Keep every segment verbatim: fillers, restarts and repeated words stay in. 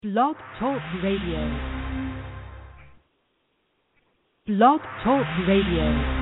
Blog Talk Radio. Blog Talk Radio.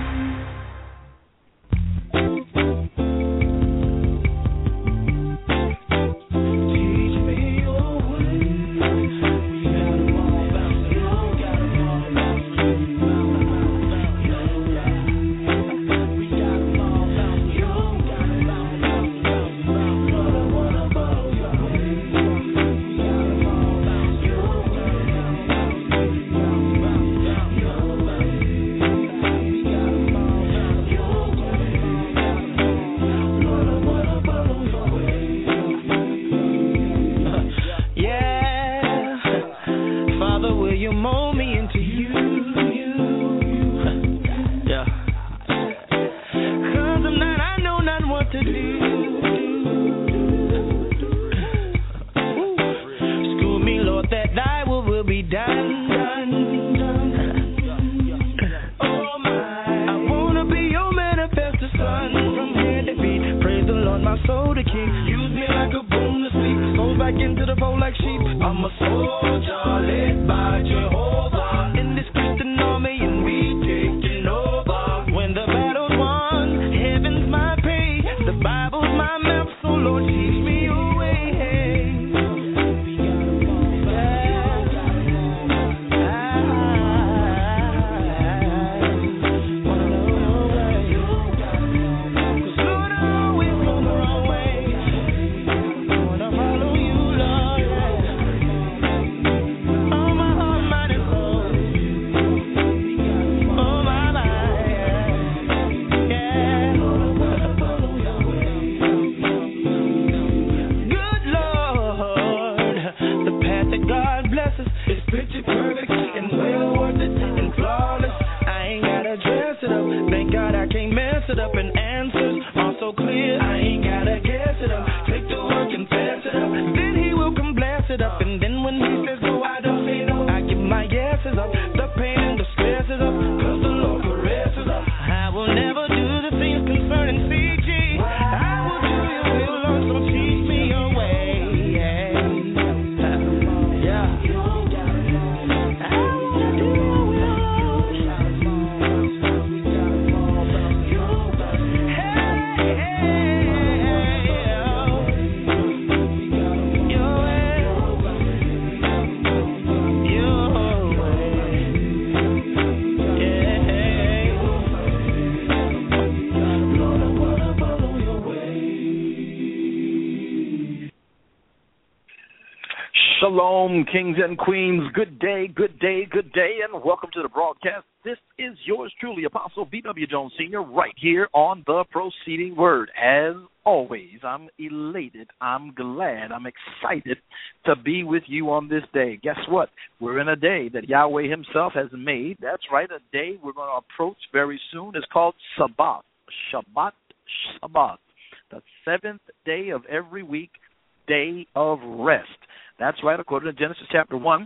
Shalom, kings and queens. Good day, good day, good day, and welcome to the broadcast. This is yours truly, Apostle B W. Jones Senior, right here on the Proceeding Word. As always, I'm elated, I'm glad, I'm excited to be with you on this day. Guess what? We're in a day that Yahweh himself has made. That's right, a day we're going to approach very soon. It's called Sabbath, Shabbat, Sabbath, the seventh day of every week, day of rest. That's right, according to Genesis chapter one,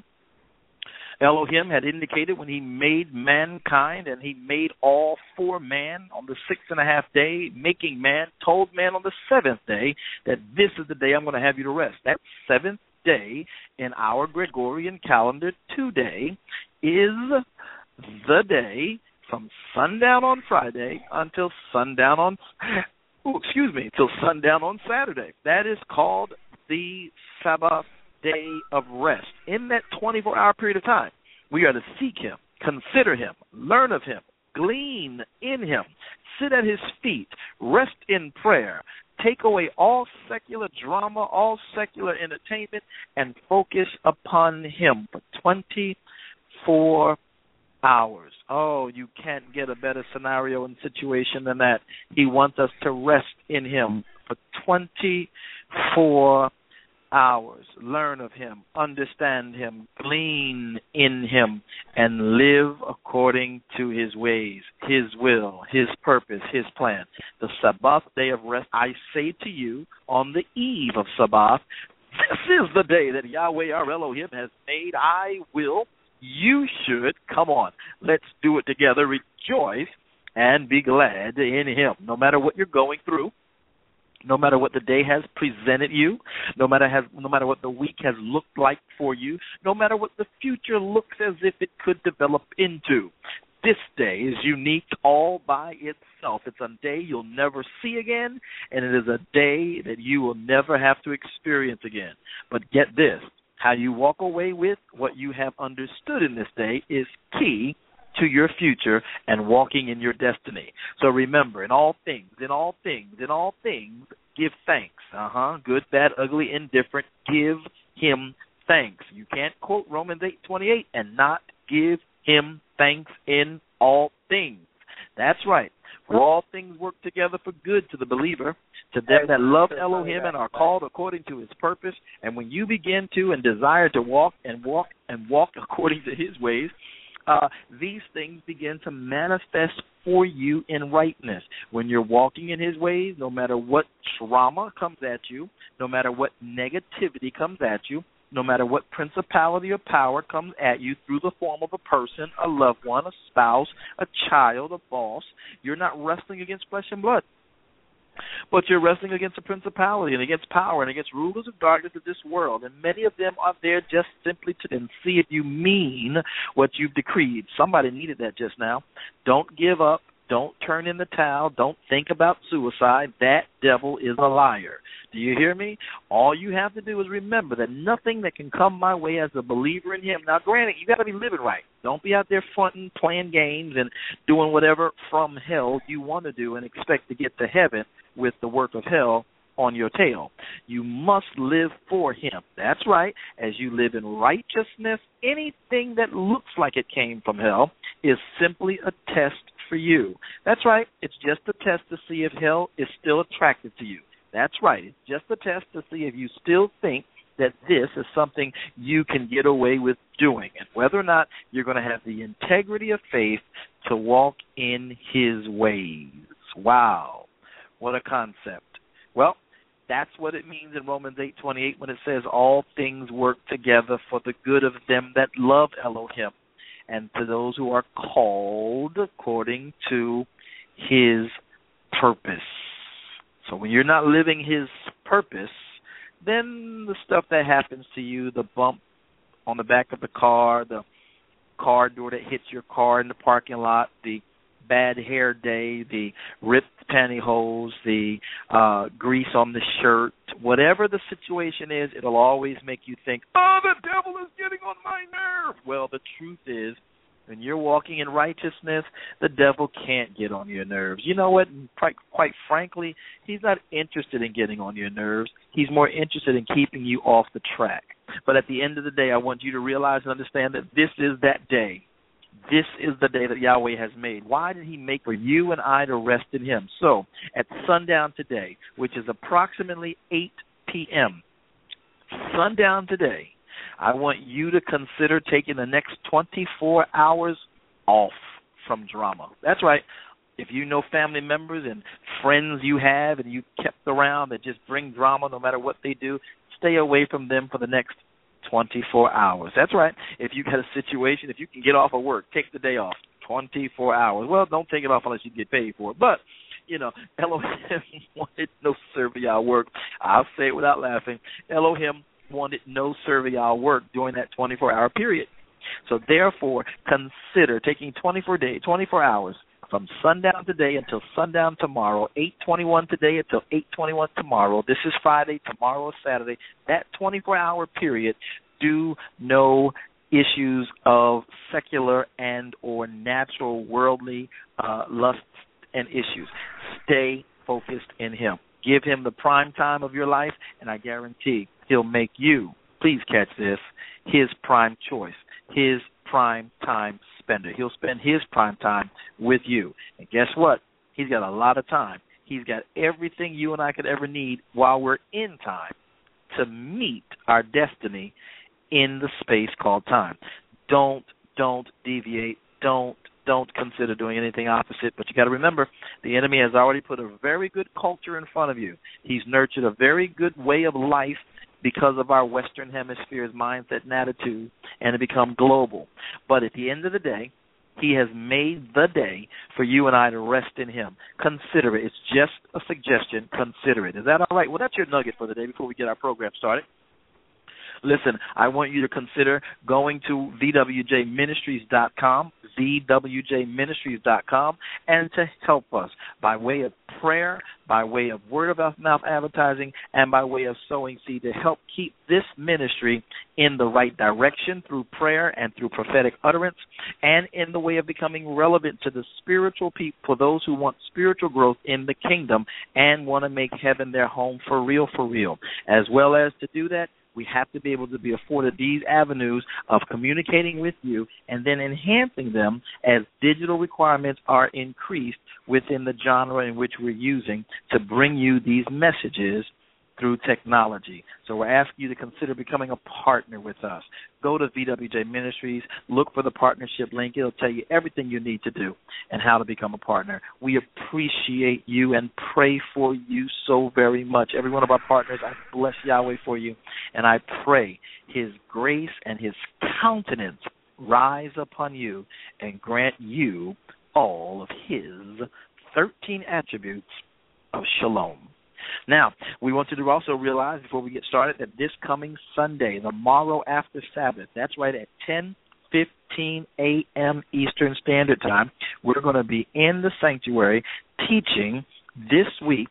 Elohim had indicated when he made mankind and he made all for man on the sixth and a half day, making man, told man on the seventh day that this is the day I'm going to have you to rest. That seventh day in our Gregorian calendar today is the day from sundown on Friday until sundown on, oh, excuse me, till sundown on Saturday. That is called the Sabbath day of rest. In that twenty-four hour period of time, we are to seek him, consider him, learn of him, glean in him, sit at his feet, rest in prayer, take away all secular drama, all secular entertainment, and focus upon him for twenty-four hours. Oh, you can't get a better scenario and situation than that. He wants us to rest in him for twenty-four hours. Learn of him, understand him, glean in him, and live according to his ways, his will, his purpose, his plan. The Sabbath day of rest, I say to you, on the eve of Sabbath, this is the day that Yahweh our Elohim has made. I will, you should, come on, let's do it together, rejoice and be glad in him. No matter what you're going through, No matter what the day has presented you, no matter has, no matter what the week has looked like for you, no matter what the future looks as if it could develop into, this day is unique all by itself. It's a day you'll never see again, and it is a day that you will never have to experience again. But get this, how you walk away with what you have understood in this day is key to your future and walking in your destiny. So remember, in all things, in all things, in all things, give thanks. Uh-huh. Good, bad, ugly, indifferent. Give him thanks. You can't quote Romans eight twenty-eight and not give him thanks in all things. That's right. For all things work together for good to the believer, to them that love Elohim and are called according to his purpose. And when you begin to and desire to walk and walk and walk according to his ways, Uh, these things begin to manifest for you in rightness. When you're walking in his ways, no matter what trauma comes at you, no matter what negativity comes at you, no matter what principality or power comes at you through the form of a person, a loved one, a spouse, a child, a boss, you're not wrestling against flesh and blood. But you're wrestling against a principality and against power and against rulers of darkness of this world. And many of them are there just simply to then see if you mean what you've decreed. Somebody needed that just now. Don't give up. Don't turn in the towel. Don't think about suicide. That devil is a liar. Do you hear me? All you have to do is remember that nothing that can come my way as a believer in him. Now, granted, you got to be living right. Don't be out there fronting, playing games, and doing whatever from hell you want to do and expect to get to heaven with the work of hell on your tail. You must live for him. That's right. As you live in righteousness, anything that looks like it came from hell is simply a test for you. That's right. It's just a test to see if hell is still attracted to you. That's right. It's just a test to see if you still think that this is something you can get away with doing, and whether or not you're going to have the integrity of faith to walk in his ways. Wow. What a concept. Well, that's what it means in Romans eight twenty-eight when it says all things work together for the good of them that love Elohim and to those who are called according to his purpose. So when you're not living his purpose, then the stuff that happens to you, the bump on the back of the car, the car door that hits your car in the parking lot, the bad hair day, the ripped pantyhose, the uh, grease on the shirt, whatever the situation is, it'll always make you think, oh, the devil is getting on my nerve. Well, the truth is, when you're walking in righteousness, the devil can't get on your nerves. You know what? Quite, quite frankly, he's not interested in getting on your nerves. He's more interested in keeping you off the track. But at the end of the day, I want you to realize and understand that this is that day. This is the day that Yahweh has made. Why did he make for you and I to rest in him? So, at sundown today, which is approximately eight p.m., sundown today, I want you to consider taking the next twenty-four hours off from drama. That's right. If you know family members and friends you have and you kept around that just bring drama no matter what they do, stay away from them for the next twenty-four hours. That's right. If you got a situation, if you can get off of work, take the day off, twenty-four hours. Well, don't take it off unless you get paid for it. But, you know, Elohim wanted no servile work. I'll say it without laughing. Elohim wanted no servile work during that twenty-four hour period. So, therefore, consider taking twenty-four days, twenty-four hours from sundown today until sundown tomorrow, eight twenty-one today until eight twenty-one tomorrow. This is Friday, tomorrow is Saturday. That twenty-four hour period, do no issues of secular and or natural worldly uh, lusts and issues. Stay focused in him. Give him the prime time of your life, and I guarantee he'll make you, please catch this, his prime choice, his prime time spender. He'll spend his prime time with you. And guess what? He's got a lot of time. He's got everything you and I could ever need while we're in time to meet our destiny in the space called time. Don't, don't deviate. Don't, don't consider doing anything opposite. But you got to remember, the enemy has already put a very good culture in front of you. He's nurtured a very good way of life because of our Western Hemisphere's mindset and attitude, and to become global. But at the end of the day, He has made the day for you and I to rest in him. Consider it. It's just a suggestion. Consider it. Is that all right? Well, that's your nugget for the day before we get our program started. Listen, I want you to consider going to v w j ministries dot com, v w j ministries dot com, and to help us by way of prayer, by way of word-of-mouth advertising, and by way of sowing seed to help keep this ministry in the right direction through prayer and through prophetic utterance, and in the way of becoming relevant to the spiritual people, for those who want spiritual growth in the kingdom and want to make heaven their home for real, for real. As well as to do that, we have to be able to be afforded these avenues of communicating with you and then enhancing them as digital requirements are increased within the genre in which we're using to bring you these messages through technology. So we're asking you to consider becoming a partner with us. Go to V W J Ministries, look for the partnership link. It'll tell you everything you need to do and how to become a partner. We appreciate you and pray for you so very much. Every one of our partners, I bless Yahweh for you, and I pray his grace and his countenance rise upon you and grant you all of his thirteen attributes of shalom. Now, we want you to also realize before we get started that this coming Sunday, the morrow after Sabbath, that's right at ten fifteen a.m. Eastern Standard Time, we're going to be in the sanctuary teaching this week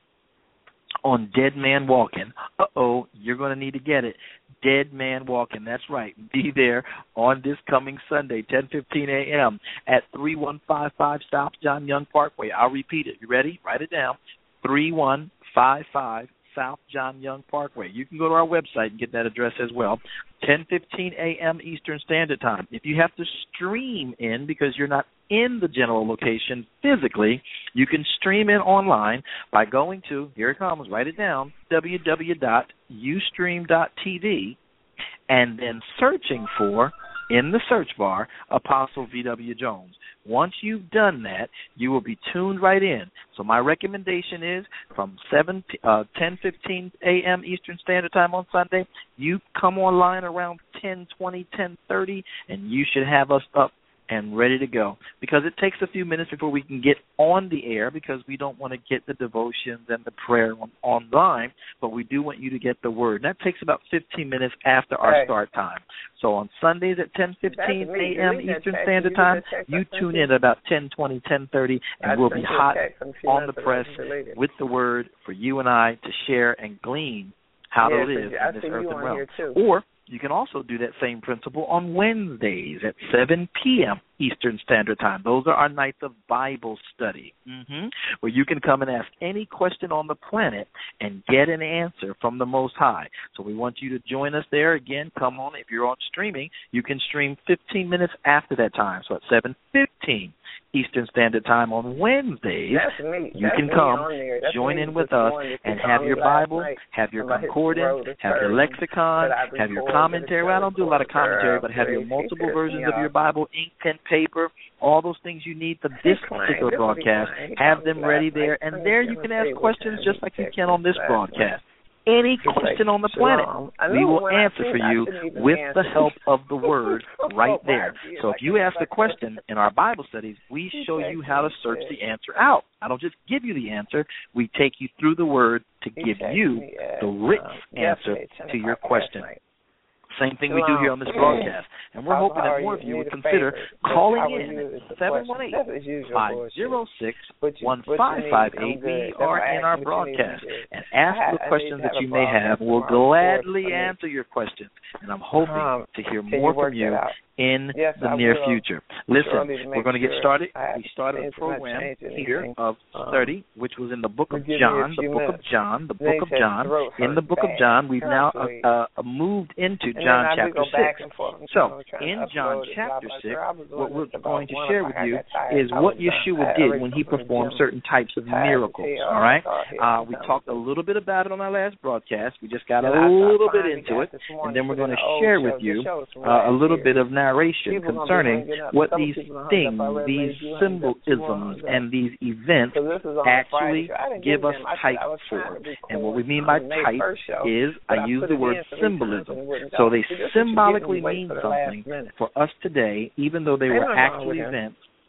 on Dead Man Walking. Uh-oh, you're going to need to get it. Dead Man Walking, that's right. Be there on this coming Sunday, ten fifteen a.m. at three one five five South John Young Parkway. I'll repeat it. You ready? Write it down. three one five five South John Young Parkway. You can go to our website and get that address as well. ten fifteen a.m. Eastern Standard Time. If you have to stream in because you're not in the general location physically, you can stream in online by going to, here it comes, write it down, w w w dot ustream dot t v, and then searching for, in the search bar, Apostle V W. Jones. Once you've done that, you will be tuned right in. So my recommendation is from seven, uh, ten fifteen a.m. Eastern Standard Time on Sunday, you come online around ten twenty, ten thirty, and you should have us up and ready to go, because it takes a few minutes before we can get on the air, because we don't want to get the devotions and the prayer on, online, but we do want you to get the word. And that takes about fifteen minutes after our right. start time. So on Sundays at ten fifteen a.m. Eastern Standard Time, you tune in at about ten twenty, ten thirty, and we'll be hot on the press with the word for you and I to share and glean how to live in this earthen realm. Or you can also do that same principle on Wednesdays at seven p.m. Eastern Standard Time. Those are our nights of Bible study, mm-hmm, where you can come and ask any question on the planet and get an answer from the Most High. So we want you to join us there. Again, come on. If you're on streaming, you can stream fifteen minutes after that time. So at seven fifteen Eastern Standard Time on Wednesdays, you That's can come, join in with us, and have your Bible, have your concordance, have your lexicon, have your commentary. Well, I don't do a lot of commentary, but have your multiple versions of your Bible, ink, pen, paper, all those things you need for this particular broadcast. Have them ready there, and there you can ask questions just like you can on this broadcast. Any question on the planet, we will answer for you with the help of the Word right there. So if you ask a question in our Bible studies, we show you how to search the answer out. I don't just give you the answer. We take you through the Word to give you the written answer to your question. Same thing we do here on this broadcast. And we're hoping that more of you would consider calling in at seven one eight, five zero six, one five five eight. We are in our broadcast. And ask the questions that you may have. We'll gladly answer your questions. And I'm hoping to hear more from you in yes, the I near will. future. Listen, we're going to get sure started. We started a program here of study, which was in the book of We'll John, the book minutes. of John, the Then book he of said John. throat In the hurt book of bad. John, we've now Constantly. uh, uh, moved into And John then I do chapter go back six. and forth, you So, know, trying in to John upload it. chapter I was six, like, I was what doing we're this about going to one share o'clock. with I you got tired. is I what was done. Yeshua I did already when he come from the performed gym. certain types of Tired miracles. as hell. All right? I thought, here, Uh, I'm we done talked a with little bit about it on our last broadcast. We just got a And I- I little bit finally into got it, this morning, and then we're but in going to the old share show, with the you show was from uh, a last little year. bit of narration People gonna be concerning hanging up. what Some these people hung up things, already. these You hung up. You hung symbolisms, up. and these events So this is on actually Friday. So I didn't give give us them. I said type I was trying for. to record And what we mean by on May type first show, is, but I I use put the it word in three times symbolism. and it wouldn't So go. they See, this is what you get when symbolically you wait mean for the last something minute. for us today, even though they Ain't were nothing wrong actual with him. events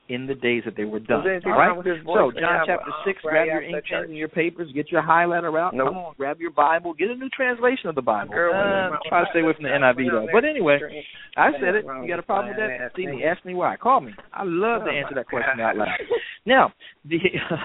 in the days that they were done. All right? So, John chapter six, grab your ink pens and your papers, get your highlighter out. Nope. Come on, grab your Bible, get a new translation of the Bible. Uh, try to stay away from the N I V, though. But anyway, I said it. You got a problem with that? See me, ask me why. Call me. I love to answer that question out loud. Now, the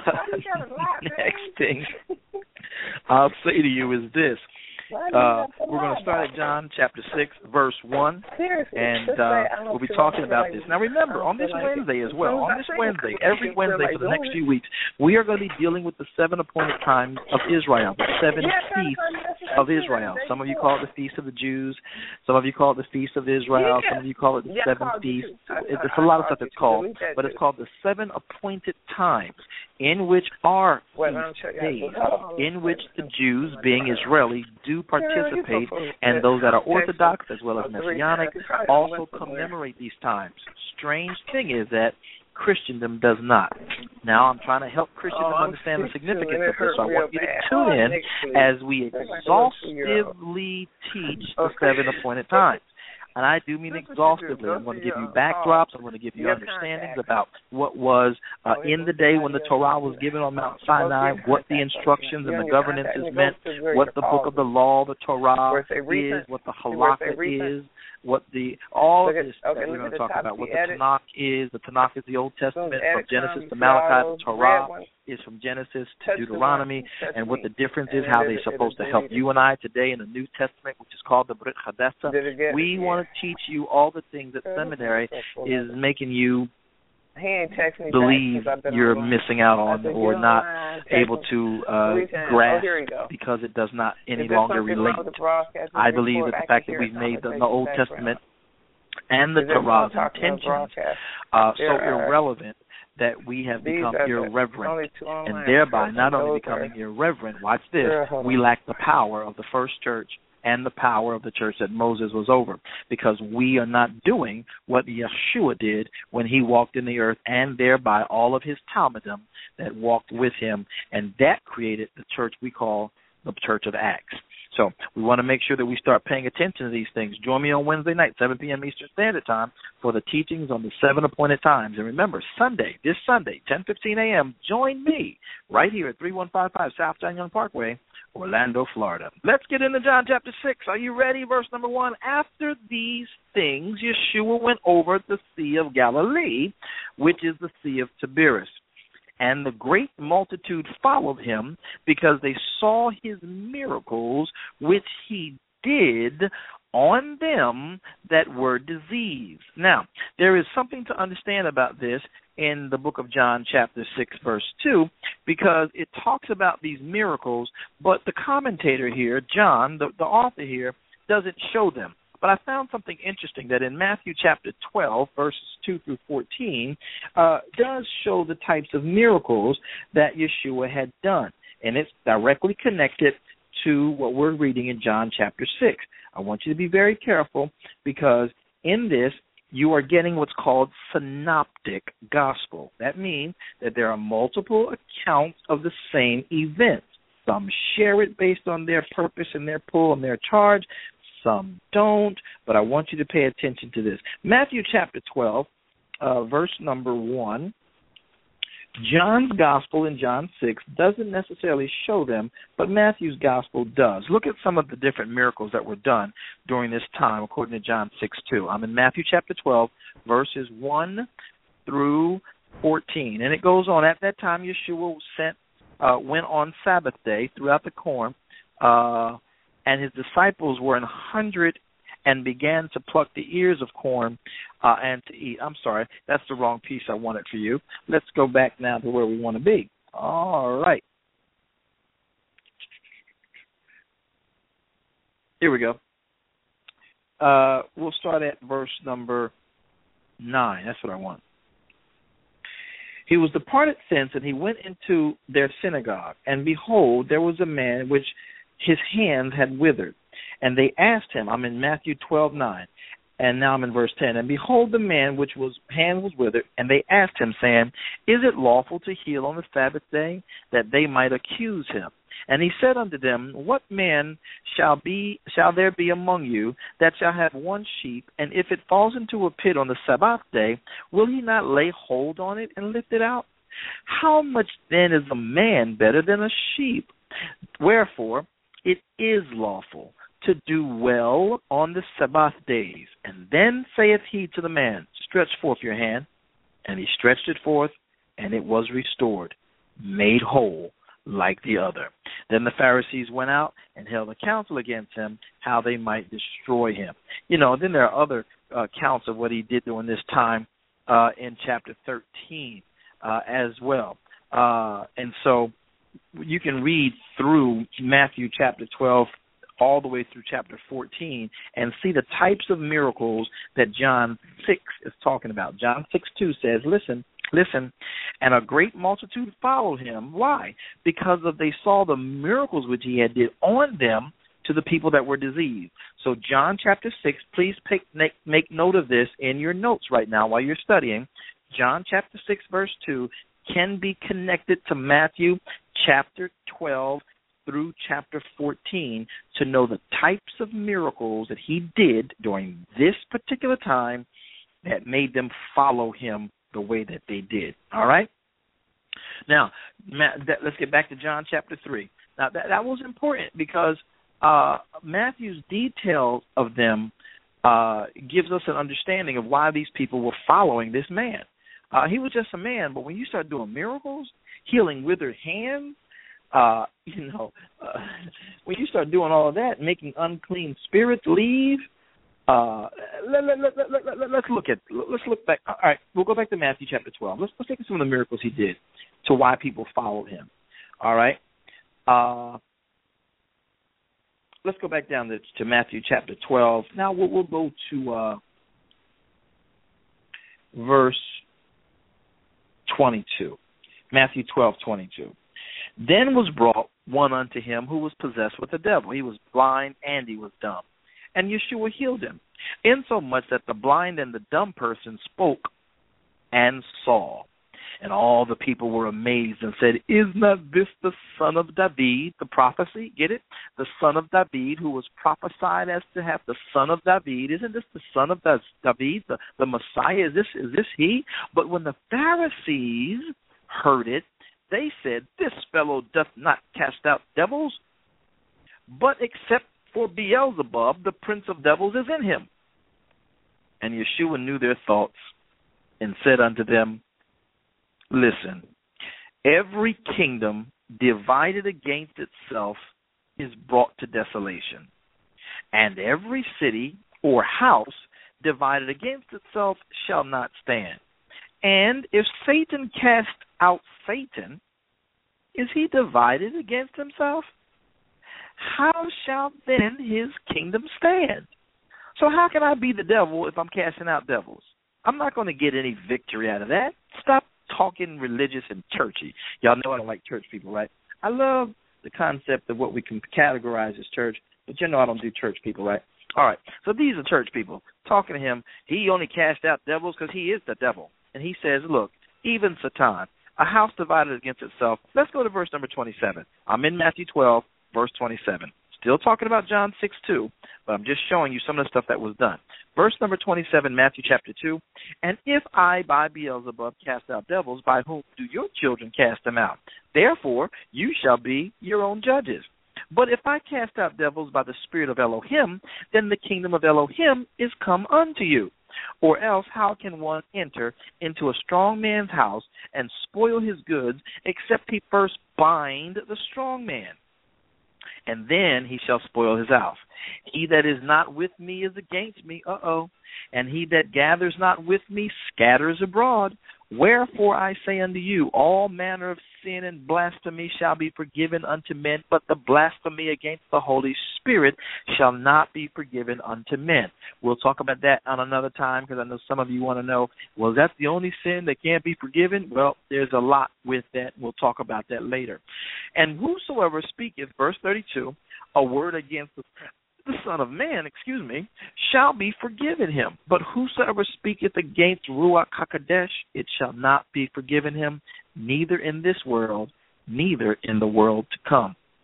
next thing I'll say to you is this. Uh, we're going to start at John chapter six, verse one, and uh, we'll be talking about this. Now, remember, on this Wednesday as well, on this Wednesday, every Wednesday for the next few weeks, we are going to be dealing with the seven appointed times of Israel, the seven feasts of Israel. Some of you call it the Feast of the Jews. Some of you call it the Feast of Israel. Some of you call it the seven feasts. It's a lot of stuff it's called, but it's called the seven appointed times in which are days in which the Jews, being Israeli, do participate, and those that are Orthodox as well as Messianic also commemorate these times. Strange thing is that Christendom does not. Now, I'm trying to help Christendom understand the significance of this, so I want you to tune in as we exhaustively teach the seven appointed times. And I do mean exhaustively. I'm going to give you backdrops. I'm going to give you understandings about what was uh, in the day when the Torah was given on Mount Sinai, what the instructions and the governances meant, what the book of the law, the Torah is, what the halakha is, what the all of this that we're going to talk about, what the Tanakh is. The Tanakh is the Old Testament from Genesis to Malachi. The Torah is from Genesis to Deuteronomy, and what the difference is, how they're supposed to help you and I today in the New Testament, which is called the Brit Hadessa. We want to teach you all the things that seminary is making you believe you're missing out on or not able to uh, grasp because it does not any longer relate. I believe that the fact that we've made the, the Old Testament and the Torah's intentions uh, so irrelevant that we have become irreverent, and thereby not only becoming irreverent, watch this, we lack the power of the first church and the power of the church that Moses was over, because we are not doing what Yeshua did when he walked in the earth, and thereby all of his Talmudim that walked with him, and that created the church we call the Church of Acts. So we want to make sure that we start paying attention to these things. Join me on Wednesday night, seven p.m. Eastern Standard Time, for the teachings on the seven appointed times. And remember, Sunday, this Sunday, ten fifteen a.m., join me right here at three one five five South John Young Parkway, Orlando, Florida. Let's get into John chapter six. Are you ready? Verse number one. After these things, Yeshua went over the Sea of Galilee, which is the Sea of Tiberias. And the great multitude followed him because they saw his miracles which he did on them that were diseased. Now, there is something to understand about this in the book of John chapter six, verse two, because it talks about these miracles, but the commentator here, John, the, the author here, doesn't show them. But I found something interesting that in Matthew chapter twelve, verses two through fourteen, uh, does show the types of miracles that Yeshua had done. And it's directly connected to what we're reading in John chapter six. I want you to be very careful, because in this, you are getting what's called synoptic gospel. That means that there are multiple accounts of the same event. Some share it based on their purpose and their pull and their charge. Some don't, but I want you to pay attention to this. Matthew chapter twelve, uh, verse number one. John's gospel in John six doesn't necessarily show them, but Matthew's gospel does. Look at some of the different miracles that were done during this time, according to John six two. I'm in Matthew chapter twelve, verses one through fourteen. And it goes on, at that time Yeshua sent, uh, went on Sabbath day throughout the corn, uh, and his disciples were an hundred and began to pluck the ears of corn uh, and to eat. I'm sorry, that's the wrong piece I wanted for you. Let's go back now to where we want to be. All right. Here we go. Uh, we'll start at verse number nine. That's what I want. He was departed thence, and he went into their synagogue. And behold, there was a man which his hands had withered. And they asked him, I'm in Matthew twelve nine, and now I'm in verse ten. And behold, the man which was hand was withered, and they asked him, saying, Is it lawful to heal on the Sabbath day? That they might accuse him. And he said unto them, What man shall be shall there be among you that shall have one sheep, and if it falls into a pit on the Sabbath day, will he not lay hold on it and lift it out? How much then is a man better than a sheep? Wherefore it is lawful to do well on the Sabbath days. And then saith he to the man, Stretch forth your hand. And he stretched it forth, and it was restored, made whole like the other. Then the Pharisees went out and held a council against him, how they might destroy him. You know, then there are other uh, accounts of what he did during this time uh, in chapter thirteen uh, as well. Uh, and so you can read through Matthew chapter twelve all the way through chapter fourteen and see the types of miracles that John six is talking about. John six two says, listen, listen, and a great multitude followed him. Why? Because of they saw the miracles which he had did on them to the people that were diseased. So John chapter six, please pick, make, make note of this in your notes right now while you're studying. John chapter six, verse two can be connected to Matthew chapter twelve through chapter fourteen to know the types of miracles that he did during this particular time that made them follow him the way that they did. All right? Now, let's get back to John chapter three. Now, that, that was important because uh, Matthew's details of them uh, gives us an understanding of why these people were following this man. Uh, he was just a man, but when you start doing miracles, healing withered hands, Uh, you know, uh, when you start doing all of that, making unclean spirits leave, uh, let, let, let, let, let, let, let's look at, let's look back. All right, we'll go back to Matthew chapter twelve. Let's, let's look at some of the miracles he did to why people followed him. All right. Uh, let's go back down to, to Matthew chapter twelve. Now we'll, we'll go to uh, verse twenty-two. Matthew twelve, twenty-two. Then was brought one unto him who was possessed with the devil. He was blind and he was dumb. And Yeshua healed him, insomuch that the blind and the dumb person spoke and saw. And all the people were amazed and said, Is not this the son of David? The prophecy, get it? The son of David, who was prophesied as to have the son of David. Isn't this the son of David, the, the Messiah? Is this, is this he? But when the Pharisees heard it, they said, This fellow doth not cast out devils, but except for Beelzebub, the prince of devils is in him. And Yeshua knew their thoughts and said unto them, Listen, every kingdom divided against itself is brought to desolation, and every city or house divided against itself shall not stand. And if Satan cast out Satan, is he divided against himself? How shall then his kingdom stand? So how can I be the devil if I'm casting out devils? I'm not going to get any victory out of that. Stop talking religious and churchy. Y'all know I don't like church people, right? I love the concept of what we can categorize as church, but you know I don't do church people, right? All right, so these are church people talking to him. He only cast out devils because he is the devil. And he says, look, even Satan, a house divided against itself. Let's go to verse number twenty-seven. I'm in Matthew twelve, verse twenty-seven. Still talking about John six two, but I'm just showing you some of the stuff that was done. Verse number twenty-seven, Matthew chapter two. And if I by Beelzebub cast out devils, by whom do your children cast them out? Therefore you shall be your own judges. But if I cast out devils by the spirit of Elohim, then the kingdom of Elohim is come unto you. Or else how can one enter into a strong man's house and spoil his goods, except he first bind the strong man? And then he shall spoil his house. He that is not with me is against me, uh-oh. And he that gathers not with me scatters abroad. Wherefore I say unto you, all manner of sin and blasphemy shall be forgiven unto men, but the blasphemy against the Holy Spirit shall not be forgiven unto men. We'll talk about that on another time, because I know some of you want to know, well, that's the only sin that can't be forgiven? Well, there's a lot with that. We'll talk about that later. And whosoever speaketh, verse thirty-two, a word against the the Son of Man, excuse me, shall be forgiven him. But whosoever speaketh against Ruach HaKodesh, it shall not be forgiven him, neither in this world, neither in the world to come.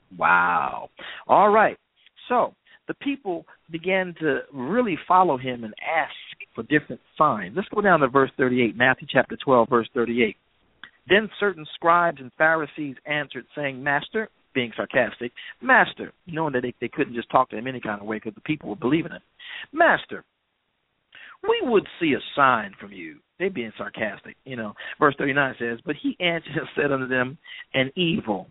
Wow. All right. So the people began to really follow him and ask for different signs. Let's go down to verse thirty-eight, Matthew chapter twelve, verse thirty-eight. Then certain scribes and Pharisees answered, saying, Master, being sarcastic, Master, knowing that they, they couldn't just talk to him any kind of way because the people were believing him. Master, we would see a sign from you. They're being sarcastic, you know. Verse thirty-nine says, but he answered and said unto them, an evil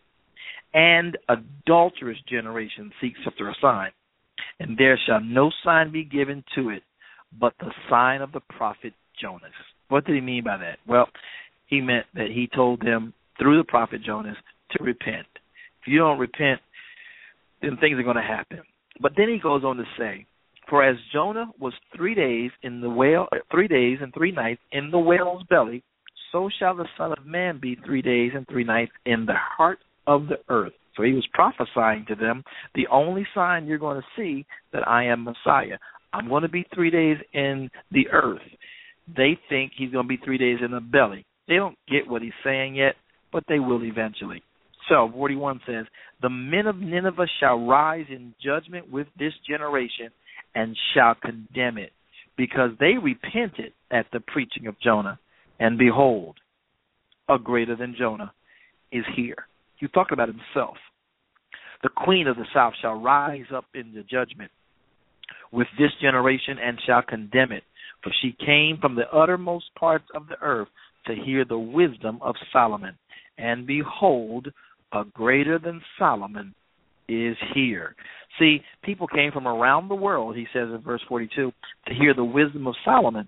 and adulterous generation seeks after a sign, and there shall no sign be given to it but the sign of the prophet Jonas. What did he mean by that? Well, he meant that he told them through the prophet Jonas to repent. If you don't repent, then things are going to happen. But then he goes on to say, for as Jonah was three days in the whale, three days and three nights in the whale's belly, so shall the Son of Man be three days and three nights in the heart of the earth. So he was prophesying to them, the only sign you're going to see that I am Messiah. I'm going to be three days in the earth. They think he's going to be three days in the belly. They don't get what he's saying yet, but they will eventually. So forty-one says, the men of Nineveh shall rise in judgment with this generation and shall condemn it, because they repented at the preaching of Jonah. And behold, a greater than Jonah is here. He's talking about himself. The queen of the south shall rise up in the judgment with this generation and shall condemn it, for she came from the uttermost parts of the earth to hear the wisdom of Solomon. And behold, a greater than Solomon is here. See, people came from around the world, he says in verse forty-two, to hear the wisdom of Solomon.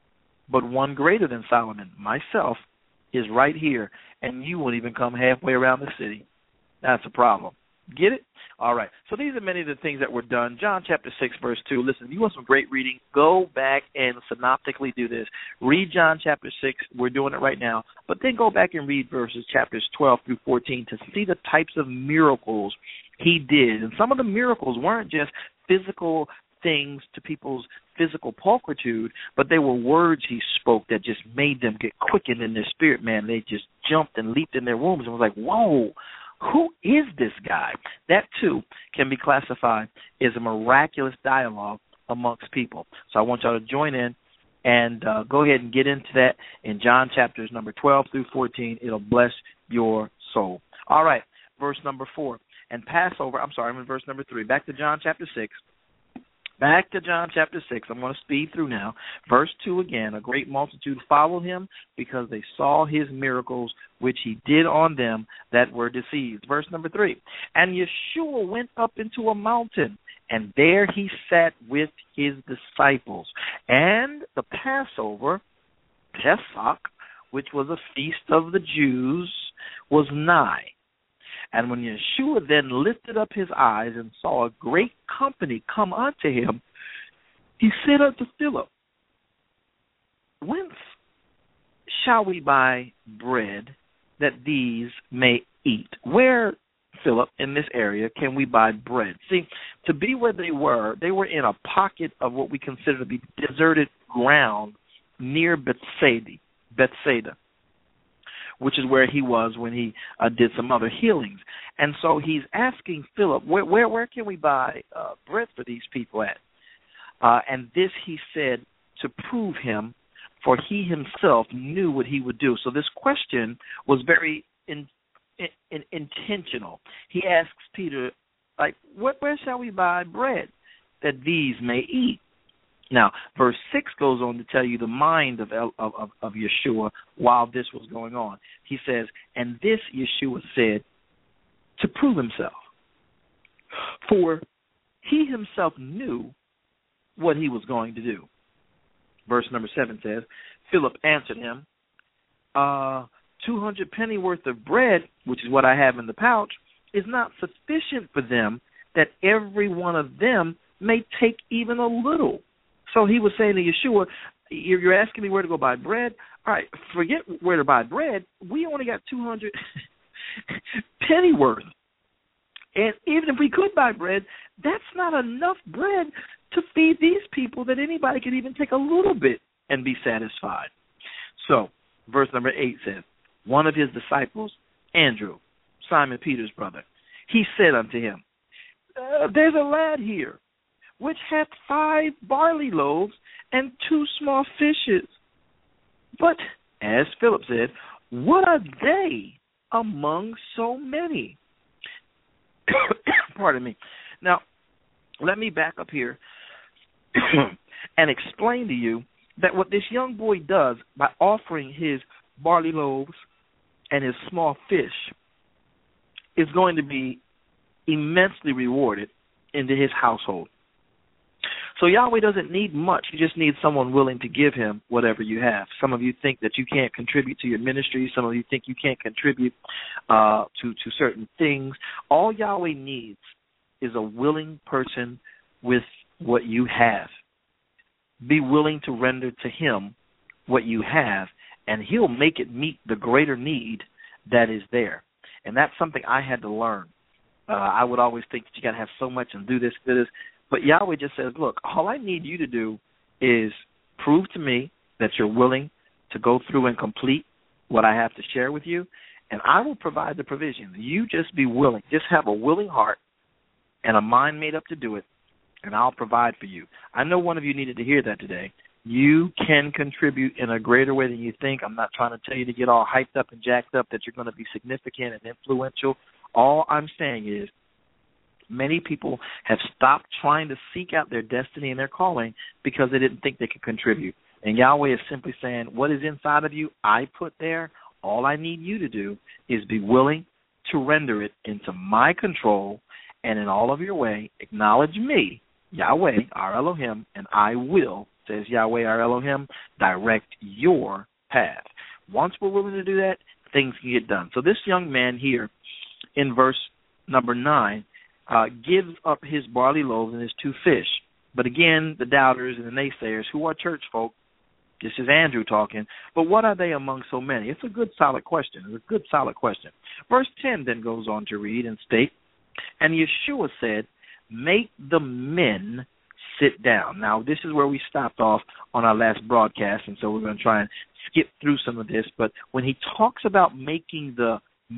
But one greater than Solomon, myself, is right here, and you won't even come halfway around the city. That's a problem. Get it? All right. So these are many of the things that were done. John chapter six, verse two. Listen, if you want some great reading, go back and synoptically do this. Read John chapter six. We're doing it right now. But then go back and read verses chapters twelve through fourteen to see the types of miracles he did. And some of the miracles weren't just physical things to people's physical pulchritude, but they were words he spoke that just made them get quickened in their spirit, man. They just jumped and leaped in their wombs and was like, whoa, who is this guy? That, too, can be classified as a miraculous dialogue amongst people. So I want y'all to join in and uh, go ahead and get into that in John chapters number twelve through fourteen. It'll bless your soul. All right, verse number four. And Passover, I'm sorry, I'm in verse number three. Back to John chapter six. Back to John chapter six. I'm going to speed through now. Verse two again. A great multitude followed him because they saw his miracles, which he did on them that were deceived. Verse number three. And Yeshua went up into a mountain, and there he sat with his disciples. And the Passover, Pesach, which was a feast of the Jews, was nigh. And when Yeshua then lifted up his eyes and saw a great company come unto him, he said unto Philip, whence shall we buy bread that these may eat? Where, Philip, in this area, can we buy bread? See, to be where they were, they were in a pocket of what we consider to be deserted ground near Bethsaida. Bethsaida. Which is where he was when he uh, did some other healings. And so he's asking Philip, where where, where can we buy uh, bread for these people at? Uh, and this he said to prove him, for he himself knew what he would do. So this question was very in, in, in, intentional. He asks Peter, like, where, where shall we buy bread that these may eat? Now, verse six goes on to tell you the mind of, of, of, of Yeshua while this was going on. He says, and this Yeshua said to prove himself, for he himself knew what he was going to do. Verse number seven says, Philip answered him, uh, two hundred penny worth of bread, which is what I have in the pouch, is not sufficient for them, that every one of them may take even a little. So he was saying to Yeshua, you're asking me where to go buy bread? All right, forget where to buy bread. We only got two hundred penny worth. And even if we could buy bread, that's not enough bread to feed these people that anybody could even take a little bit and be satisfied. So verse number eight says, one of his disciples, Andrew, Simon Peter's brother, he said unto him, uh, there's a lad here, which hath five barley loaves and two small fishes. But, as Philip said, what are they among so many? Pardon me. Now, let me back up here and explain to you that what this young boy does by offering his barley loaves and his small fish is going to be immensely rewarded into his household. So Yahweh doesn't need much. He just needs someone willing to give him whatever you have. Some of you think that you can't contribute to your ministry. Some of you think you can't contribute uh, to, to certain things. All Yahweh needs is a willing person with what you have. Be willing to render to him what you have, and he'll make it meet the greater need that is there. And that's something I had to learn. Uh, I would always think that you got to have so much and do this, do this. But Yahweh just says, look, all I need you to do is prove to me that you're willing to go through and complete what I have to share with you, and I will provide the provision. You just be willing. Just have a willing heart and a mind made up to do it, and I'll provide for you. I know one of you needed to hear that today. You can contribute in a greater way than you think. I'm not trying to tell you to get all hyped up and jacked up that you're going to be significant and influential. All I'm saying is many people have stopped trying to seek out their destiny and their calling because they didn't think they could contribute. And Yahweh is simply saying, what is inside of you, I put there. All I need you to do is be willing to render it into my control, and in all of your way, acknowledge me, Yahweh, our Elohim, and I will, says Yahweh, our Elohim, direct your path. Once we're willing to do that, things can get done. So this young man here in verse number nine uh, gives up his barley loaves and his two fish. But again, the doubters and the naysayers, who are church folk, this is Andrew talking, but what are they among so many? It's a good, solid question. It's a good, solid question. Verse ten then goes on to read and state, and Yeshua said, make the men sit down. Now, this is where we stopped off on our last broadcast, and so we're going to try and skip through some of this. But when he talks about making the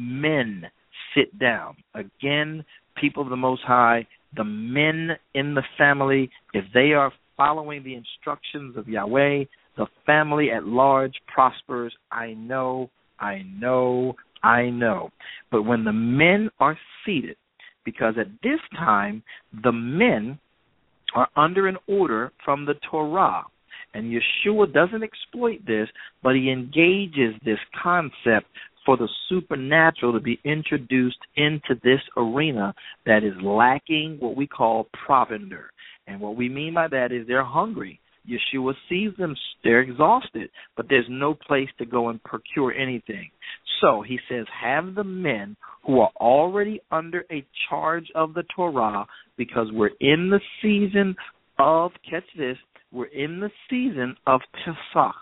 men sit down, again, people of the Most High, the men in the family, if they are following the instructions of Yahweh, the family at large prospers. I know, I know, I know. But when the men are seated, because at this time the men are under an order from the Torah, and Yeshua doesn't exploit this, but he engages this concept for the supernatural to be introduced into this arena that is lacking what we call provender. And what we mean by that is they're hungry. Yeshua sees them, they're exhausted, but there's no place to go and procure anything. So he says, have the men who are already under a charge of the Torah, because we're in the season of, catch this, we're in the season of Pesach.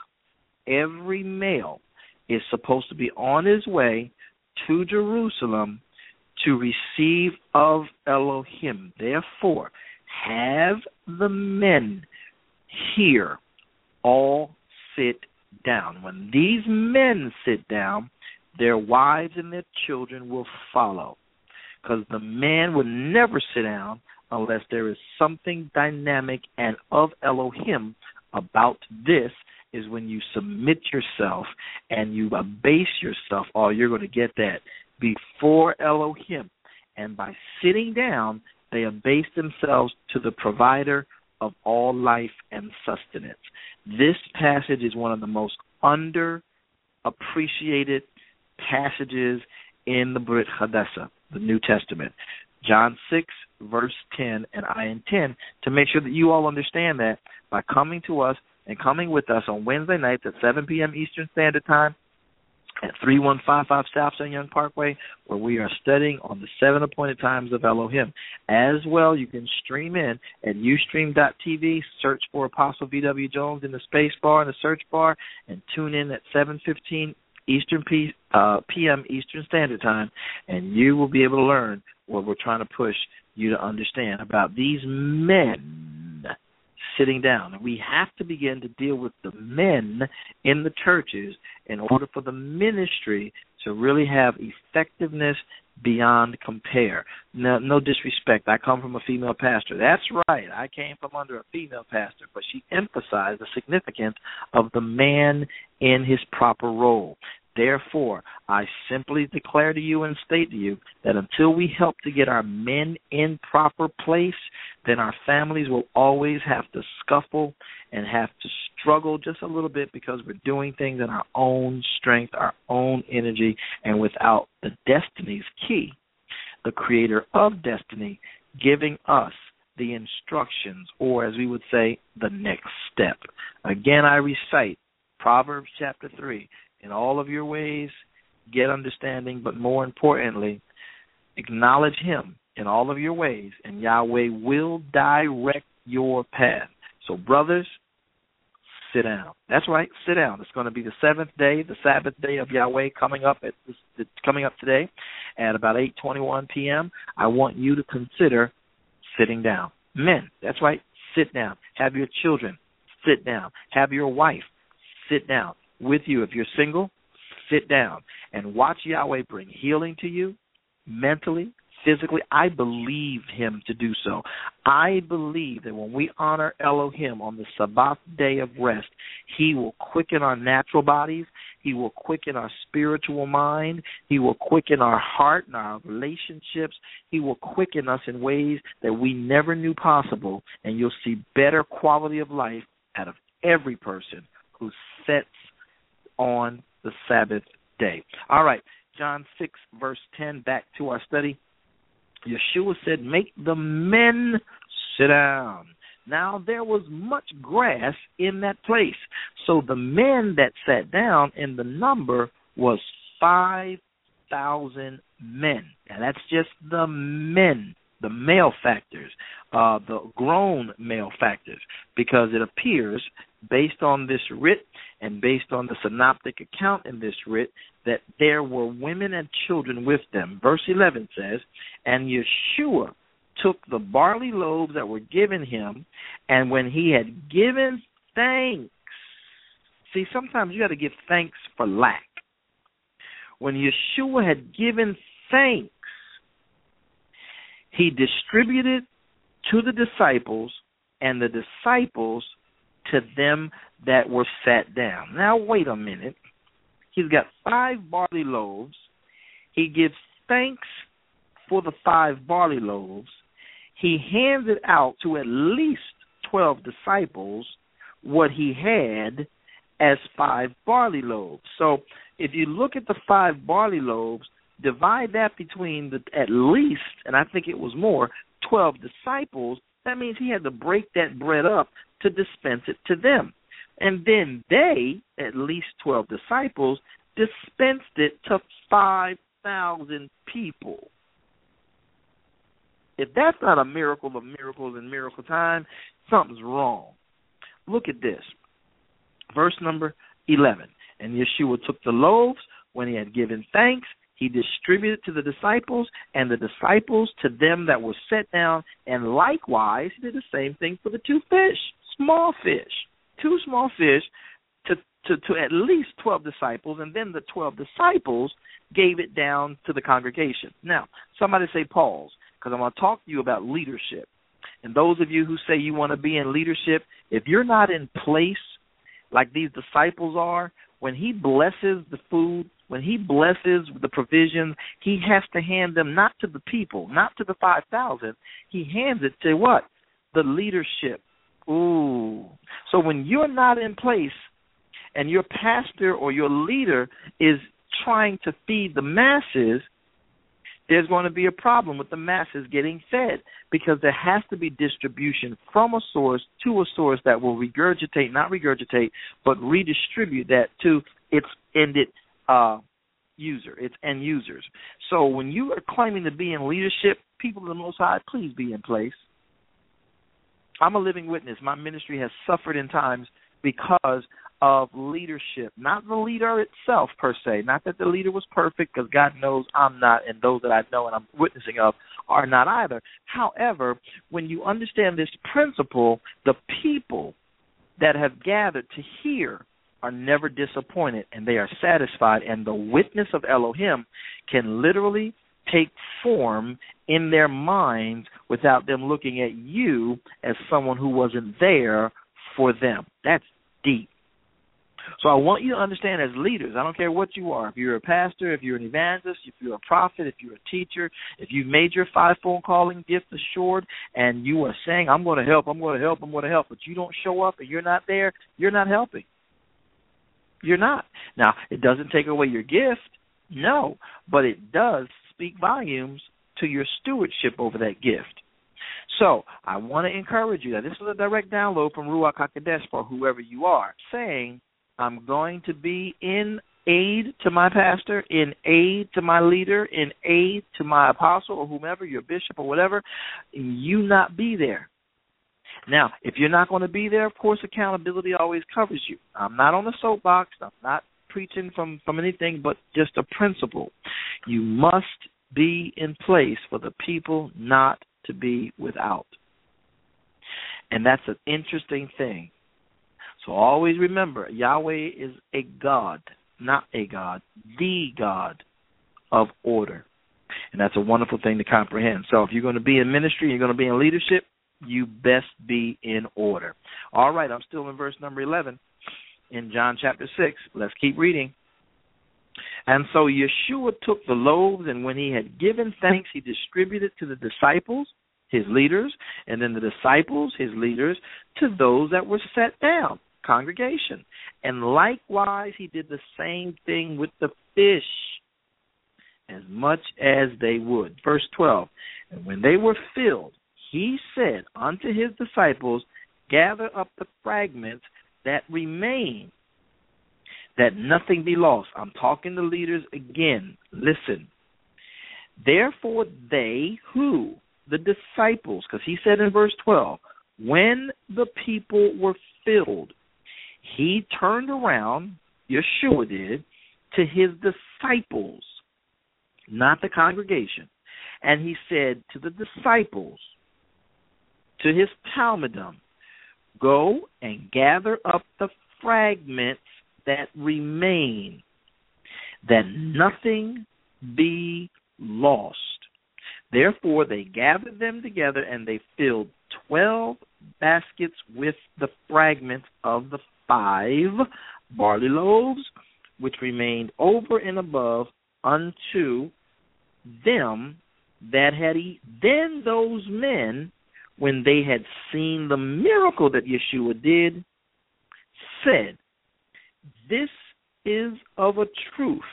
Every male is supposed to be on his way to Jerusalem to receive of Elohim. Therefore, have the men here all sit down. When these men sit down, their wives and their children will follow, because the man will never sit down unless there is something dynamic and of Elohim about this. Is when you submit yourself and you abase yourself, oh, you're going to get that before Elohim. And by sitting down, they abase themselves to the provider of all life and sustenance. This passage is one of the most underappreciated passages in the Brit Hadashah, the New Testament. John six, verse ten, and I intend to make sure that you all understand that by coming to us and coming with us on Wednesday nights at seven p.m. Eastern Standard Time at thirty-one fifty-five South Sun Young Parkway, where we are studying on the seven appointed times of Elohim. As well, you can stream in at ustream dot t v, search for Apostle V W. Jones in the space bar, in the search bar, and tune in at seven fifteen Eastern P, uh, p m. Eastern Standard Time, and you will be able to learn what we're trying to push you to understand about these men sitting down. And we have to begin to deal with the men in the churches in order for the ministry to really have effectiveness, beyond compare. No, no disrespect. I come from a female pastor. That's right. I came from under a female pastor, but she emphasized the significance of the man in his proper role. Therefore, I simply declare to you and state to you that until we help to get our men in proper place, then our families will always have to scuffle and have to struggle just a little bit because we're doing things in our own strength, our own energy, and without the destiny's key, the creator of destiny, giving us the instructions, or as we would say, the next step. Again, I recite Proverbs chapter three. In all of your ways, get understanding, but more importantly, acknowledge him in all of your ways, and Yahweh will direct your path. So, brothers, sit down. That's right, sit down. It's going to be the seventh day, the Sabbath day of Yahweh coming up at this, coming up today at about eight twenty-one p.m. I want you to consider sitting down. Men, that's right, sit down. Have your children sit down. Have your wife sit down with you. If you're single, sit down and watch Yahweh bring healing to you mentally, physically. I believe him to do so. I believe that when we honor Elohim on the Sabbath day of rest, he will quicken our natural bodies, he will quicken our spiritual mind, he will quicken our heart and our relationships, he will quicken us in ways that we never knew possible, and you'll see better quality of life out of every person who sets on the Sabbath day. All right, John six, verse ten, back to our study. Yeshua said, make the men sit down. Now, there was much grass in that place. So the men that sat down in the number was five thousand men. And that's just the men, the male factors, uh, the grown male factors, because it appears, based on this writ and based on the synoptic account in this writ, that there were women and children with them. Verse eleven says, and Yeshua took the barley loaves that were given him, and when he had given thanks, see, sometimes you got to give thanks for lack. When Yeshua had given thanks, he distributed to the disciples, and the disciples to them that were sat down. Now, wait a minute. He's got five barley loaves. He gives thanks for the five barley loaves. He hands it out to at least twelve disciples what he had as five barley loaves. So if you look at the five barley loaves, divide that between the at least, and I think it was more, twelve disciples, that means he had to break that bread up to dispense it to them. And then they, at least twelve disciples, dispensed it to five thousand people. If that's not a miracle of miracles in miracle time, something's wrong. Look at this. Verse number eleven. And Yeshua took the loaves. When he had given thanks, he distributed to the disciples, and the disciples to them that were set down. And likewise, he did the same thing for the two fish, small fish. Two small fish to, to, to at least twelve disciples, and then the twelve disciples gave it down to the congregation. Now, somebody say pause, because I'm going to talk to you about leadership. And those of you who say you want to be in leadership, if you're not in place like these disciples are, when he blesses the food, when he blesses the provisions, he has to hand them not to the people, not to the five thousand. He hands it to what? The leadership. Ooh. So when you're not in place and your pastor or your leader is trying to feed the masses, there's going to be a problem with the masses getting fed, because there has to be distribution from a source to a source that will regurgitate, not regurgitate, but redistribute that to its ended uh, user, its end users. So when you are claiming to be in leadership, people of the Most High, please be in place. I'm a living witness. My ministry has suffered in times because of leadership, not the leader itself per se, not that the leader was perfect, because God knows I'm not, and those that I know and I'm witnessing of are not either. However, when you understand this principle, the people that have gathered to hear are never disappointed, and they are satisfied, and the witness of Elohim can literally take form in their minds without them looking at you as someone who wasn't there for them. That's deep. So I want you to understand as leaders, I don't care what you are, if you're a pastor, if you're an evangelist, if you're a prophet, if you're a teacher, if you've made your fivefold calling gift assured and you are saying, I'm going to help, I'm going to help, I'm going to help, but you don't show up and you're not there, you're not helping. You're not. Now, it doesn't take away your gift, no, but it does speak volumes to your stewardship over that gift. So I want to encourage you that this is a direct download from Ruach HaKodesh for whoever you are, saying, I'm going to be in aid to my pastor, in aid to my leader, in aid to my apostle or whomever, your bishop or whatever, you not be there. Now, if you're not going to be there, of course, accountability always covers you. I'm not on the soapbox. I'm not preaching from, from anything but just a principle. You must be in place for the people not to be without. And that's an interesting thing. So always remember, Yahweh is a God, not a God, the God of order. And that's a wonderful thing to comprehend. So if you're going to be in ministry, you're going to be in leadership, you best be in order. All right, I'm still in verse number eleven in John chapter six. Let's keep reading. And so Yeshua took the loaves, and when he had given thanks, he distributed to the disciples, his leaders, and then the disciples, his leaders, to those that were set down, congregation. And likewise he did the same thing with the fish, as much as they would. Verse twelve, and when they were filled, he said unto his disciples, gather up the fragments that remain, that nothing be lost. I'm talking to leaders again. Listen. Therefore they who, the disciples, because he said in verse twelve, when the people were filled, he turned around, Yeshua did, to his disciples, not the congregation, and he said to the disciples, to his Talmudim, go and gather up the fragments that remain, that nothing be lost. Therefore they gathered them together, and they filled twelve baskets with the fragments of the five barley loaves, which remained over and above unto them that had eaten. Then those men, when they had seen the miracle that Yeshua did, said, this is of a truth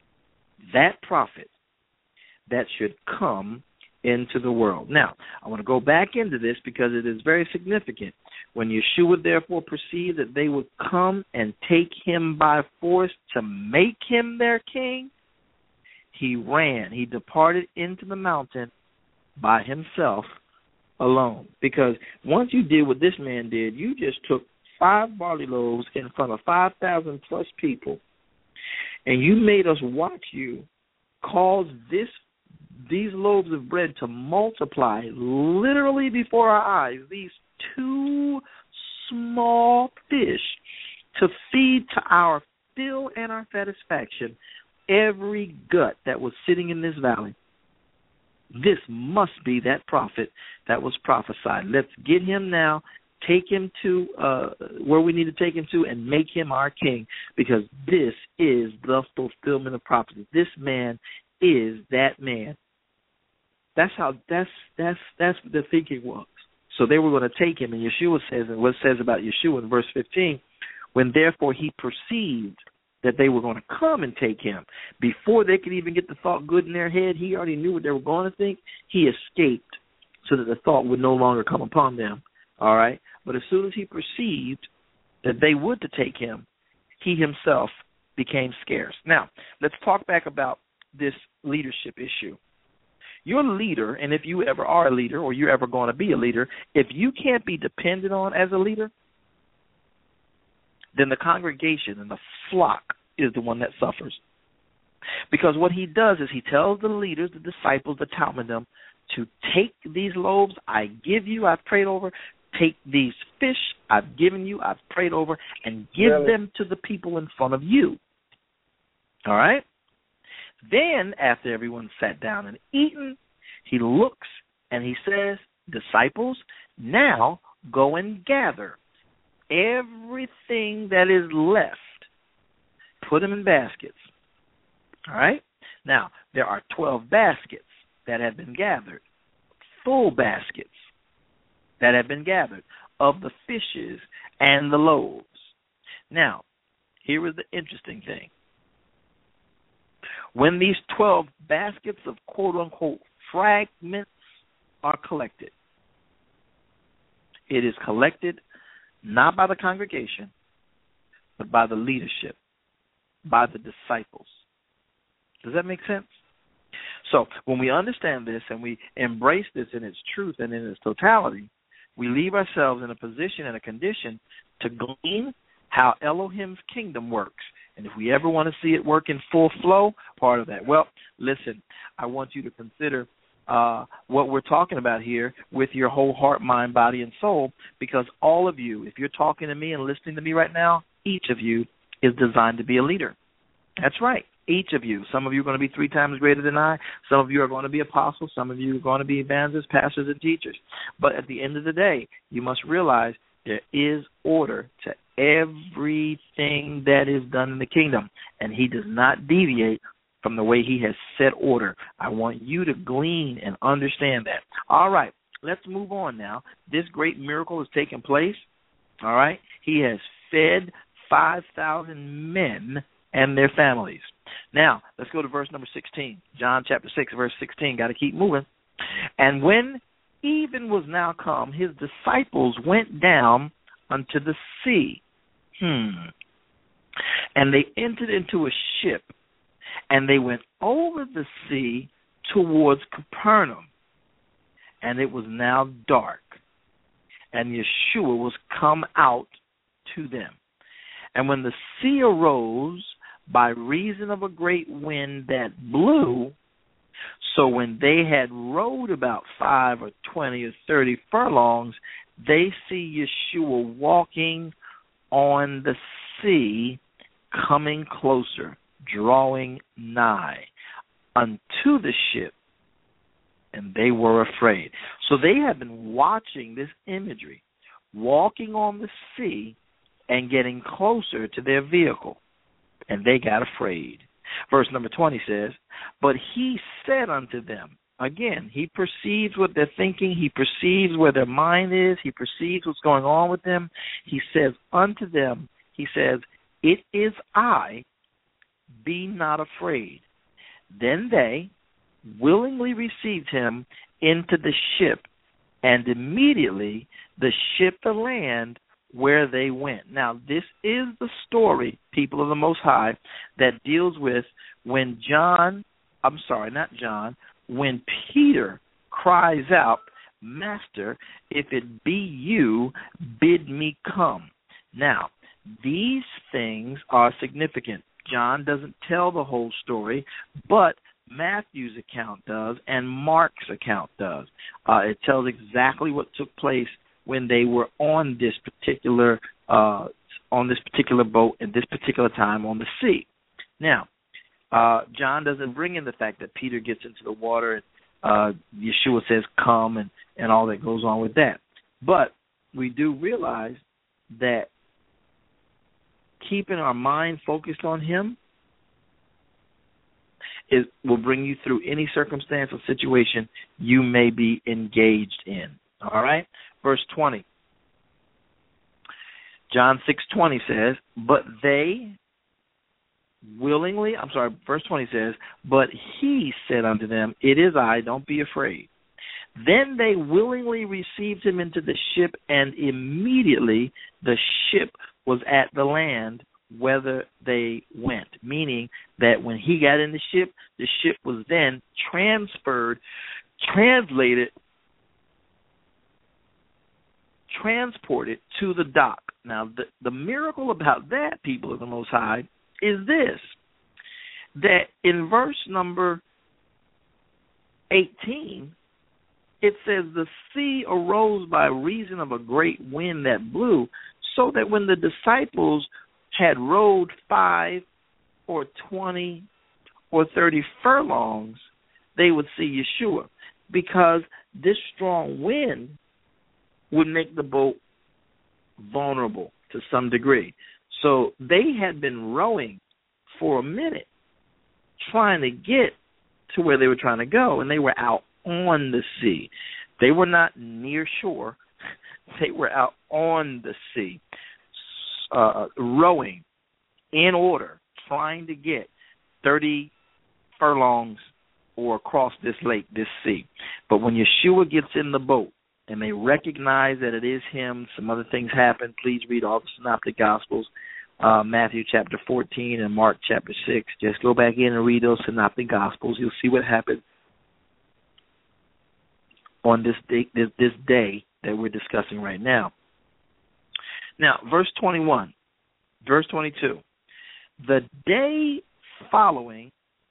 that prophet that should come into the world. Now, I want to go back into this because it is very significant. When Yeshua therefore perceived that they would come and take him by force to make him their king, he ran. He departed into the mountain by himself alone. Because once you did what this man did, you just took five barley loaves in front of five thousand plus people, and you made us watch you cause this these loaves of bread to multiply literally before our eyes, these two small fish, to feed to our fill and our satisfaction every gut that was sitting in this valley. This must be that prophet that was prophesied. Let's get him now, take him to uh, where we need to take him to, and make him our king, because this is the fulfillment of prophecy. This man is that man. That's how. That's that's that's what the thinking was. So they were going to take him, and Yeshua says, and what it says about Yeshua in verse fifteen, when therefore he perceived that they were going to come and take him, before they could even get the thought good in their head, he already knew what they were going to think. He escaped so that the thought would no longer come upon them. All right? But as soon as he perceived that they would to take him, he himself became scarce. Now, let's talk back about this leadership issue. You're a leader, and if you ever are a leader or you're ever going to be a leader, if you can't be depended on as a leader, then the congregation and the flock is the one that suffers. Because what he does is he tells the leaders, the disciples, the Talmudim, to take these loaves I give you, I've prayed over, take these fish I've given you, I've prayed over, and give really? them to the people in front of you. All right? Then, after everyone sat down and eaten, he looks and he says, disciples, now go and gather everything that is left. Put them in baskets. All right? Now, there are twelve baskets that have been gathered, full baskets that have been gathered of the fishes and the loaves. Now, here is the interesting thing. When these twelve baskets of quote-unquote fragments are collected, it is collected not by the congregation, but by the leadership, by the disciples. Does that make sense? So when we understand this and we embrace this in its truth and in its totality, we leave ourselves in a position and a condition to glean how Elohim's kingdom works. And if we ever want to see it work in full flow, part of that. Well, listen, I want you to consider uh, what we're talking about here with your whole heart, mind, body, and soul, because all of you, if you're talking to me and listening to me right now, each of you is designed to be a leader. That's right. Each of you. Some of you are going to be three times greater than I. Some of you are going to be apostles. Some of you are going to be evangelists, pastors, and teachers. But at the end of the day, you must realize there is order to everything that is done in the kingdom, and he does not deviate from the way he has set order. I want you to glean and understand that. All right, let's move on now. This great miracle has taken place. All right, he has fed five thousand men and their families. Now, let's go to verse number sixteen. John chapter six, verse sixteen. Got to keep moving. And when even was now come, his disciples went down unto the sea. Hmm. And they entered into a ship, and they went over the sea towards Capernaum. And it was now dark, and Yeshua was come out to them. And when the sea arose by reason of a great wind that blew, so when they had rowed about five or twenty or thirty furlongs, they see Yeshua walking on the sea, coming closer, drawing nigh unto the ship, and they were afraid. So they have been watching this imagery, walking on the sea and getting closer to their vehicle, and they got afraid. Verse number twenty says, but he said unto them, again, he perceives what they're thinking. He perceives where their mind is. He perceives what's going on with them. He says unto them, he says, it is I, be not afraid. Then they willingly received him into the ship, and immediately the ship to land where they went. Now, this is the story, people of the Most High, that deals with when John, I'm sorry, not John, when Peter cries out, Master, if it be you, bid me come. Now, these things are significant. John doesn't tell the whole story, but Matthew's account does and Mark's account does. Uh, it tells exactly what took place when they were on this particular uh, on this particular boat at this particular time on the sea. Now, uh, John doesn't bring in the fact that Peter gets into the water and uh, Yeshua says, come, and, and all that goes on with that. But we do realize that keeping our mind focused on him is, will bring you through any circumstance or situation you may be engaged in. All right? Verse twenty. John six twenty says, but they willingly, I'm sorry, verse twenty says, but he said unto them, it is I, don't be afraid. Then they willingly received him into the ship, and immediately the ship was at the land whither they went, meaning that when he got in the ship, the ship was then transferred, translated, transported to the dock. Now, the, the miracle about that, people of the Most High, is this, that in verse number eighteen, it says, the sea arose by reason of a great wind that blew, so that when the disciples had rowed five or twenty or thirty furlongs, they would see Yeshua, because this strong wind would make the boat vulnerable to some degree. So they had been rowing for a minute trying to get to where they were trying to go, and they were out on the sea. They were not near shore. They were out on the sea, uh, rowing in order, trying to get thirty furlongs or across this lake, this sea. But when Yeshua gets in the boat and they recognize that it is him, some other things happen. Please read all the Synoptic Gospels, uh, Matthew chapter fourteen and Mark chapter six. Just go back in and read those Synoptic Gospels. You'll see what happened on this day, this, this day that we're discussing right now. Now, verse twenty-one, verse twenty-two. The day following,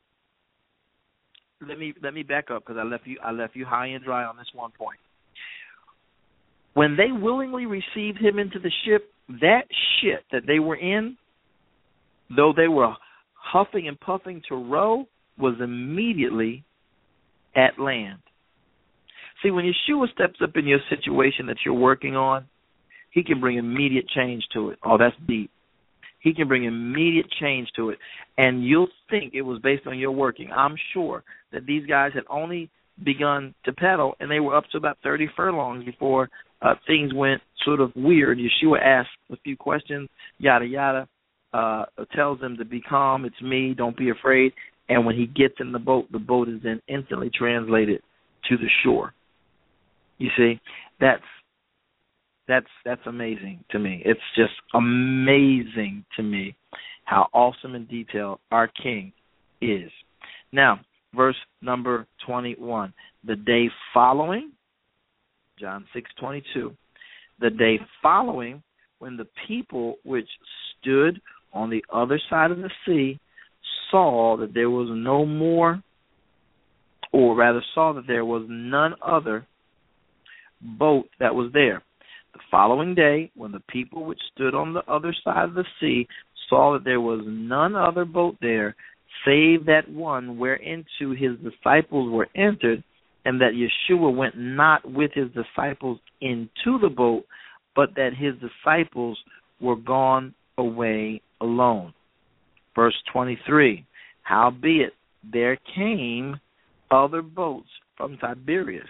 let me let me back up because I left you I left you high and dry on this one point. When they willingly received him into the ship, that ship that they were in, though they were huffing and puffing to row, was immediately at land. See, when Yeshua steps up in your situation that you're working on, he can bring immediate change to it. Oh, that's deep. He can bring immediate change to it. And you'll think it was based on your working. I'm sure that these guys had only begun to paddle, and they were up to about thirty furlongs before uh, things went sort of weird. Yeshua asked a few questions, yada, yada, uh, tells them to be calm. It's me. Don't be afraid. And when he gets in the boat, the boat is then instantly translated to the shore. You see, that's That's that's amazing to me. It's just amazing to me how awesome and detailed our King is. Now, verse number twenty-one. The day following, John six twenty-two, the day following, when the people which stood on the other side of the sea saw that there was no more, or rather saw that there was none other boat that was there. The following day, when the people which stood on the other side of the sea saw that there was none other boat there, save that one whereinto his disciples were entered, and that Yeshua went not with his disciples into the boat, but that his disciples were gone away alone. Verse twenty-three, howbeit there came other boats from Tiberias.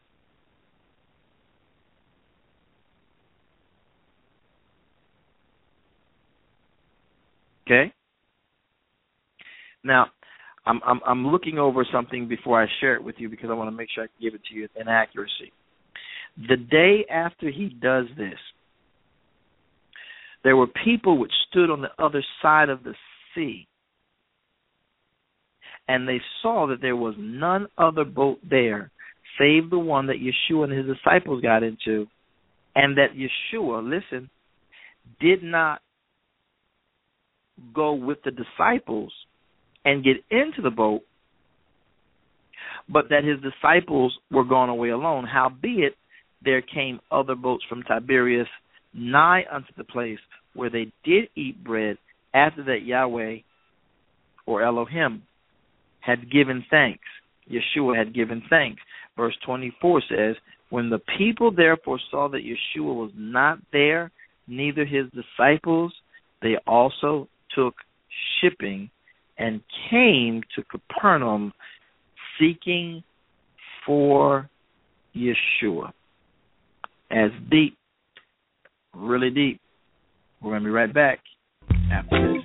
Okay. Now, I'm, I'm I'm looking over something before I share it with you because I want to make sure I can give it to you in accuracy. The day after he does this, there were people which stood on the other side of the sea, and they saw that there was none other boat there save the one that Yeshua and his disciples got into, and that Yeshua, listen, did not go with the disciples and get into the boat, but that his disciples were gone away alone. Howbeit there came other boats from Tiberias nigh unto the place where they did eat bread after that Yahweh or Elohim had given thanks. Yeshua had given thanks. Verse twenty-four says, when the people therefore saw that Yeshua was not there, neither his disciples, they also took shipping and came to Capernaum seeking for Yeshua. As deep, really deep. We're going to be right back after this.